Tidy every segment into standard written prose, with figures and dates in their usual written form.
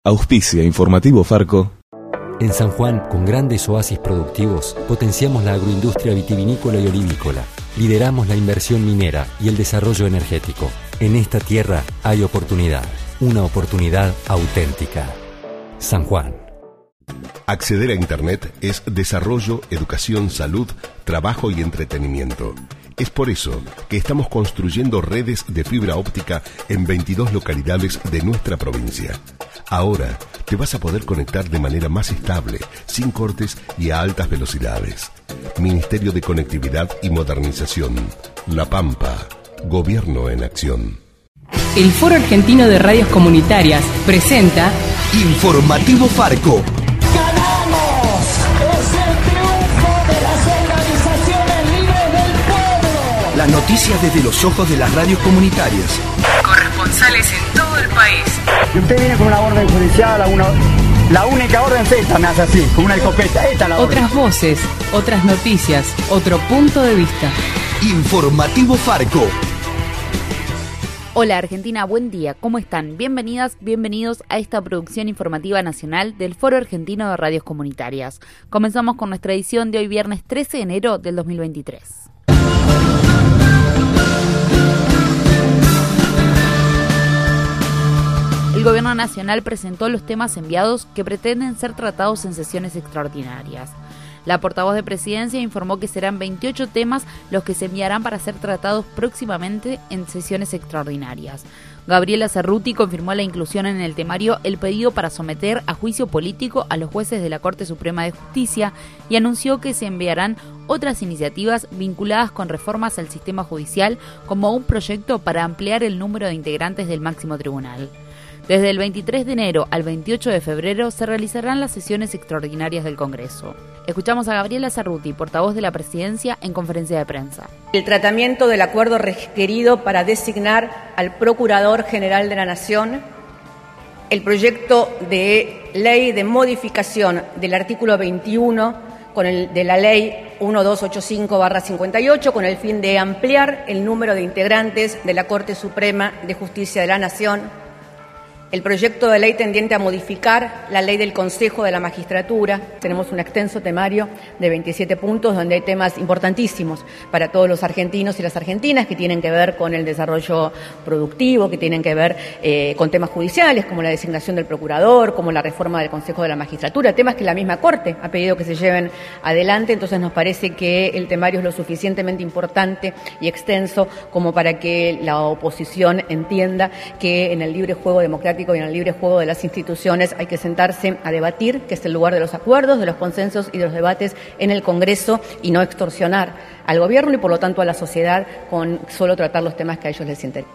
Auspicia Informativo Farco. En San Juan, con grandes oasis productivos, potenciamos la agroindustria vitivinícola y olivícola. Lideramos la inversión minera y el desarrollo energético. En esta tierra hay oportunidad, una oportunidad auténtica. San Juan. Acceder a Internet es desarrollo, educación, salud, trabajo y entretenimiento. Es por eso que estamos construyendo redes de fibra óptica en 22 localidades de nuestra provincia. Ahora te vas a poder conectar de manera más estable, sin cortes y a altas velocidades. Ministerio de Conectividad y Modernización. La Pampa. Gobierno en acción. El Foro Argentino de Radios Comunitarias presenta Informativo Farco. ¡Ganamos! ¡Es el triunfo de las organizaciones libres del pueblo! Las noticias desde los ojos de las radios comunitarias. corresponsales en todo el país. Y usted viene con una orden judicial, la única orden es esta, me hace así, con una escopeta, esta es la orden. Otras voces, otras noticias, otro punto de vista. Informativo Farco. Hola Argentina, buen día, ¿cómo están? Bienvenidas, bienvenidos a esta producción informativa nacional del Foro Argentino de Radios Comunitarias. Comenzamos con nuestra edición de hoy viernes 13 de enero del 2023. El Gobierno Nacional presentó los temas enviados que pretenden ser tratados en sesiones extraordinarias. La portavoz de Presidencia informó que serán 28 temas los que se enviarán para ser tratados próximamente en sesiones extraordinarias. Gabriela Cerruti confirmó la inclusión en el temario el pedido para someter a juicio político a los jueces de la Corte Suprema de Justicia y anunció que se enviarán otras iniciativas vinculadas con reformas al sistema judicial, como un proyecto para ampliar el número de integrantes del máximo tribunal. Desde el 23 de enero al 28 de febrero se realizarán las sesiones extraordinarias del Congreso. Escuchamos a Gabriela Cerruti, portavoz de la Presidencia, en conferencia de prensa. El tratamiento del acuerdo requerido para designar al Procurador General de la Nación, el proyecto de ley de modificación del artículo 21 de la Ley 1285/58 con el fin de ampliar el número de integrantes de la Corte Suprema de Justicia de la Nación, el proyecto de ley tendiente a modificar la ley del Consejo de la Magistratura. Tenemos un extenso temario de 27 puntos donde hay temas importantísimos para todos los argentinos y las argentinas que tienen que ver con el desarrollo productivo, que tienen que ver con temas judiciales como la designación del procurador, como la reforma del Consejo de la Magistratura, temas que la misma Corte ha pedido que se lleven adelante. Entonces nos parece que el temario es lo suficientemente importante y extenso como para que la oposición entienda que en el libre juego democrático y en el libre juego de las instituciones hay que sentarse a debatir, que es el lugar de los acuerdos, de los consensos y de los debates en el Congreso, y no extorsionar al gobierno y por lo tanto a la sociedad con solo tratar los temas que a ellos les interesan.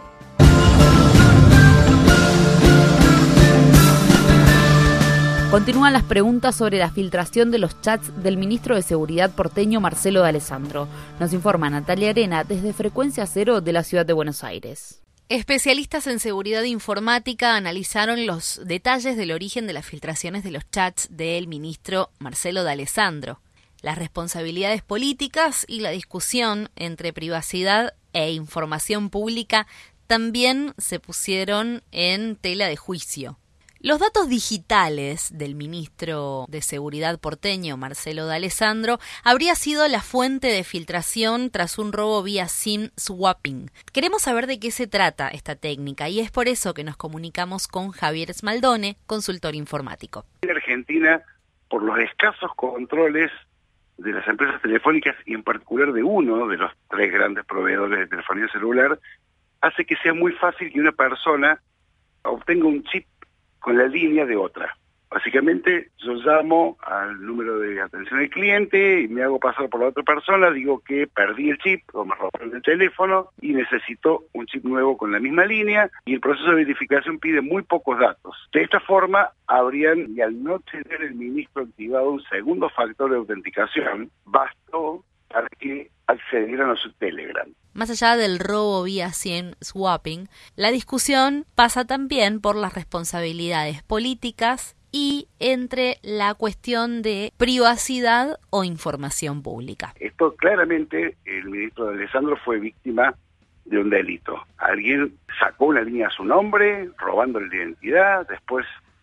Continúan las preguntas sobre la filtración de los chats del ministro de Seguridad porteño Marcelo D'Alessandro. Nos informa Natalia Arena desde Frecuencia Cero de la ciudad de Buenos Aires. Especialistas en seguridad informática analizaron los detalles del origen de las filtraciones de los chats del ministro Marcelo D'Alessandro, las responsabilidades políticas y la discusión entre privacidad e información pública también se pusieron en tela de juicio. Los datos digitales del ministro de Seguridad porteño, Marcelo D'Alessandro, habría sido la fuente de filtración tras un robo vía SIM swapping. Queremos saber de qué se trata esta técnica y es por eso que nos comunicamos con Javier Smaldone, consultor informático. En Argentina, por los escasos controles de las empresas telefónicas y en particular de uno de los tres grandes proveedores de telefonía celular, hace que sea muy fácil que una persona obtenga un chip con la línea de otra. Básicamente, yo llamo al número de atención al cliente y me hago pasar por la otra persona, digo que perdí el chip o me robaron el teléfono y necesito un chip nuevo con la misma línea, y el proceso de verificación pide muy pocos datos. De esta forma, habrían, y al no tener el ministro activado un segundo factor de autenticación, bastó para que accedieran a su Telegram. Más allá del robo vía SIM swapping, la discusión pasa también por las responsabilidades políticas y entre la cuestión de privacidad o información pública. Esto claramente, el ministro D'Alessandro fue víctima de un delito. Alguien sacó una línea a su nombre, robándole la identidad, después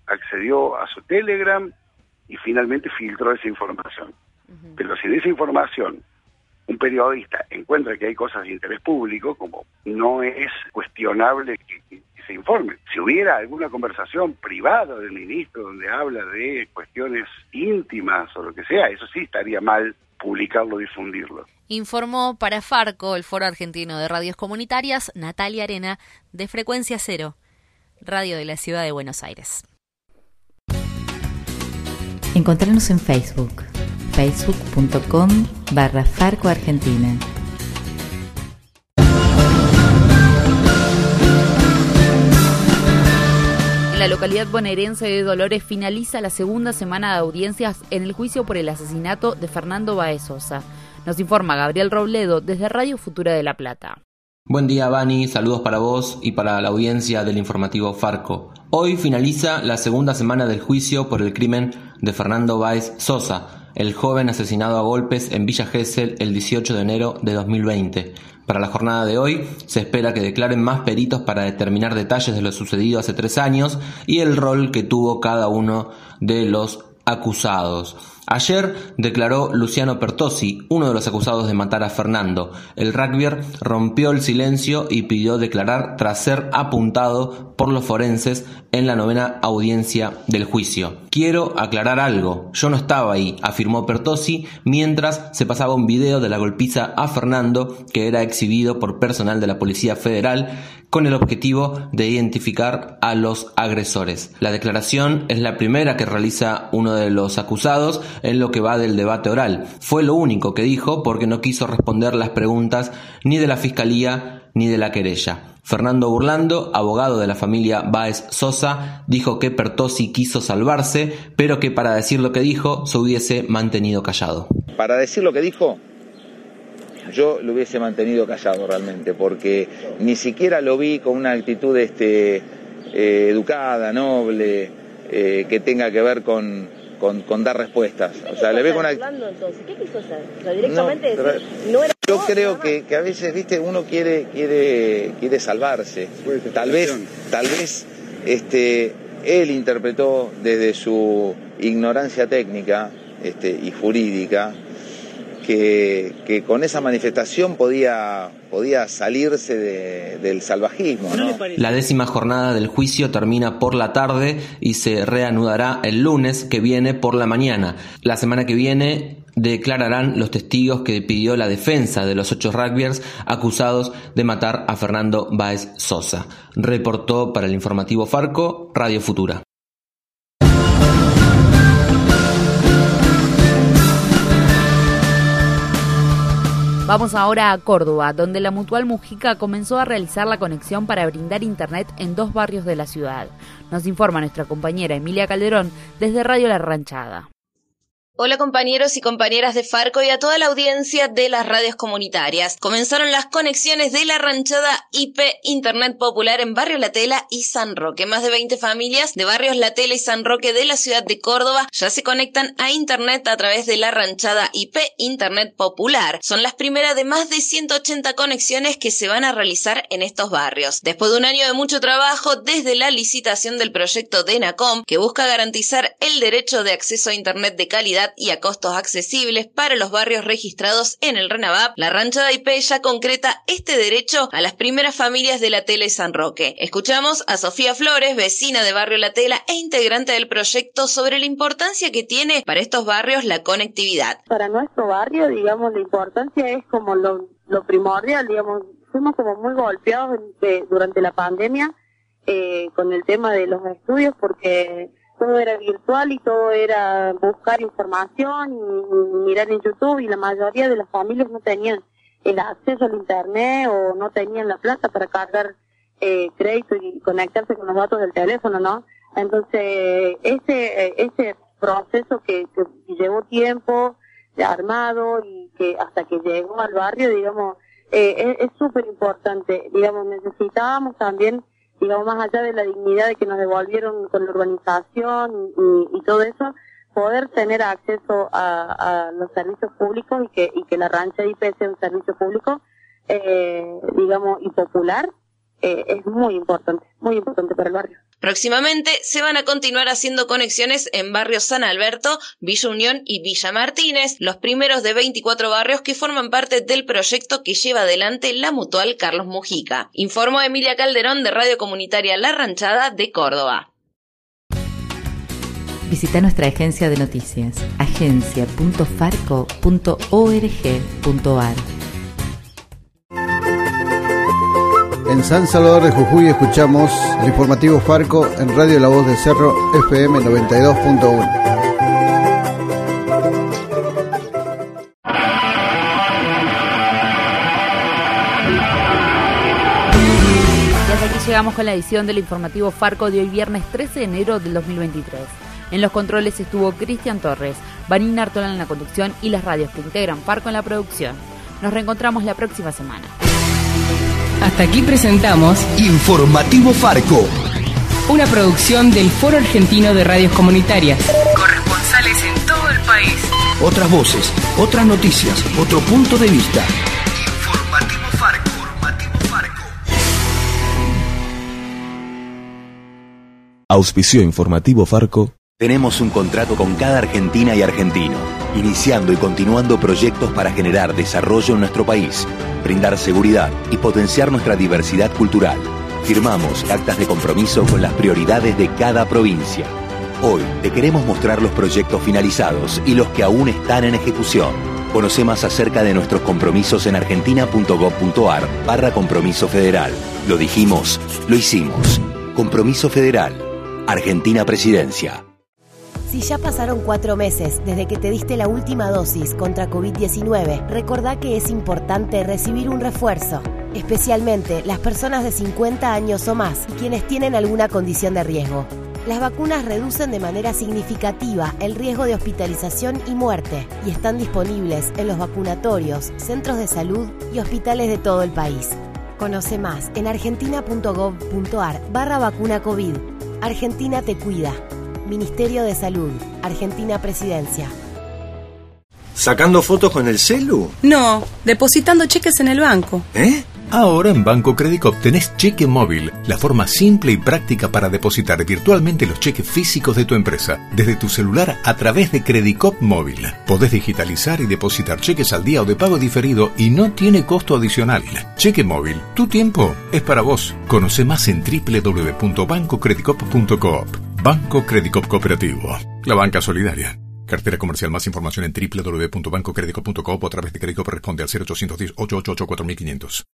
accedió a su Telegram y finalmente filtró esa información. Pero si de esa información un periodista encuentra que hay cosas de interés público, como no es cuestionable que se informe. Si hubiera alguna conversación privada del ministro donde habla de cuestiones íntimas o lo que sea, eso sí estaría mal publicarlo, difundirlo. Informó para Farco, el Foro Argentino de Radios Comunitarias, Natalia Arena, de Frecuencia Cero, radio de la Ciudad de Buenos Aires. Encontrarnos en Facebook, facebook.com/Farco Argentina. La localidad bonaerense de Dolores finaliza la segunda semana de audiencias en el juicio por el asesinato de Fernando Báez Sosa. Nos informa Gabriel Robledo desde Radio Futura de La Plata. Buen día, Vani, saludos para vos y para la audiencia del informativo Farco. Hoy finaliza la segunda semana del juicio por el crimen de Fernando Báez Sosa, el joven asesinado a golpes en Villa Gesell el 18 de enero de 2020. Para la jornada de hoy se espera que declaren más peritos para determinar detalles de lo sucedido hace 3 años y el rol que tuvo cada uno de los acusados. Ayer declaró Luciano Pertossi, uno de los acusados de matar a Fernando. El rugbyer rompió el silencio y pidió declarar tras ser apuntado por los forenses en la 9ª audiencia del juicio. Quiero aclarar algo, yo no estaba ahí, afirmó Pertossi mientras se pasaba un video de la golpiza a Fernando que era exhibido por personal de la Policía Federal con el objetivo de identificar a los agresores. La declaración es la primera que realiza uno de los acusados en lo que va del debate oral. Fue lo único que dijo porque no quiso responder las preguntas ni de la Fiscalía ni de la querella. Fernando Burlando, abogado de la familia Báez Sosa, dijo que Pertossi quiso salvarse, pero que para decir lo que dijo se hubiese mantenido callado. Para decir lo que dijo, yo lo hubiese mantenido callado realmente, porque ni siquiera lo vi con una actitud educada, noble, que tenga que ver con dar respuestas. O sea, le veo con una... Entonces, ¿qué quiso hacer? O sea, directamente no era... Yo creo que a veces, viste, uno quiere salvarse. Tal vez él interpretó desde su ignorancia técnica y jurídica que con esa manifestación podía salirse del salvajismo, ¿no? La 10ª jornada del juicio termina por la tarde y se reanudará el lunes que viene por la mañana. La semana que viene declararán los testigos que pidió la defensa de los 8 rugbyers acusados de matar a Fernando Báez Sosa. Reportó para el informativo Farco, Radio Futura. Vamos ahora a Córdoba, donde la Mutual Mujica comenzó a realizar la conexión para brindar internet en 2 barrios de la ciudad. Nos informa nuestra compañera Emilia Calderón desde Radio La Ranchada. Hola compañeros y compañeras de Farco y a toda la audiencia de las radios comunitarias. Comenzaron las conexiones de La Ranchada IP Internet Popular en Barrio La Tela y San Roque. Más de 20 familias de barrios La Tela y San Roque de la ciudad de Córdoba ya se conectan a Internet a través de La Ranchada IP Internet Popular. Son las primeras de más de 180 conexiones que se van a realizar en estos barrios. Después de un año de mucho trabajo desde la licitación del proyecto de ENACOM, que busca garantizar el derecho de acceso a Internet de calidad y a costos accesibles para los barrios registrados en el RENAVAP, La Ranchada IP ya concreta este derecho a las primeras familias de La Tela y San Roque. Escuchamos a Sofía Flores, vecina de Barrio La Tela e integrante del proyecto, sobre la importancia que tiene para estos barrios la conectividad. Para nuestro barrio, digamos, la importancia es como lo primordial, digamos, fuimos como muy golpeados durante la pandemia con el tema de los estudios, porque todo era virtual y todo era buscar información y mirar en YouTube, y la mayoría de las familias no tenían el acceso al internet o no tenían la plata para cargar crédito y conectarse con los datos del teléfono, ¿no? Entonces, ese proceso que llevó tiempo armado y que hasta que llegó al barrio, digamos, es súper importante. Digamos, necesitábamos también, digamos, más allá de la dignidad de que nos devolvieron con la urbanización y todo eso, poder tener acceso a los servicios públicos y que la Ranchada IP sea un servicio público, digamos, y popular, es muy importante para el barrio. Próximamente se van a continuar haciendo conexiones en barrios San Alberto, Villa Unión y Villa Martínez, los primeros de 24 barrios que forman parte del proyecto que lleva adelante la Mutual Carlos Mujica. Informó Emilia Calderón de Radio Comunitaria La Ranchada de Córdoba. Visita nuestra agencia de noticias, agencia.farco.org.ar. En San Salvador de Jujuy escuchamos el informativo Farco en Radio La Voz de Cerro FM 92.1. Desde aquí llegamos con la edición del informativo Farco de hoy viernes 13 de enero del 2023. En los controles estuvo Cristian Torres, Vanina Artola en la conducción y las radios que integran Farco en la producción. Nos reencontramos la próxima semana. Hasta aquí presentamos Informativo Farco, una producción del Foro Argentino de Radios Comunitarias. Corresponsales en todo el país. otras voces, otras noticias, otro punto de vista. Informativo Farco. Auspició Informativo Farco. Tenemos un contrato con cada argentina y argentino, iniciando y continuando proyectos para generar desarrollo en nuestro país, brindar seguridad y potenciar nuestra diversidad cultural. Firmamos actas de compromiso con las prioridades de cada provincia. Hoy te queremos mostrar los proyectos finalizados y los que aún están en ejecución. Conoce más acerca de nuestros compromisos en argentina.gov.ar/compromiso federal. Lo dijimos, lo hicimos. Compromiso Federal. Argentina Presidencia. Si ya pasaron 4 meses desde que te diste la última dosis contra COVID-19, recordá que es importante recibir un refuerzo, especialmente las personas de 50 años o más y quienes tienen alguna condición de riesgo. Las vacunas reducen de manera significativa el riesgo de hospitalización y muerte y están disponibles en los vacunatorios, centros de salud y hospitales de todo el país. Conoce más en argentina.gov.ar/vacuna COVID. Argentina te cuida. Ministerio de Salud, Argentina Presidencia. ¿Sacando fotos con el celu? No, depositando cheques en el banco. ¿Eh? Ahora en Banco Credicop tenés cheque móvil, la forma simple y práctica para depositar virtualmente los cheques físicos de tu empresa, desde tu celular a través de Credicop Móvil. Podés digitalizar y depositar cheques al día o de pago diferido y no tiene costo adicional. Cheque móvil, tu tiempo es para vos. Conoce más en www.bancocredicop.coop. Banco Credicop Cooperativo, la banca solidaria. Cartera comercial. Más información en www.bancocredicop.coop o a través de Credicop. Responde al 0810 888 4500.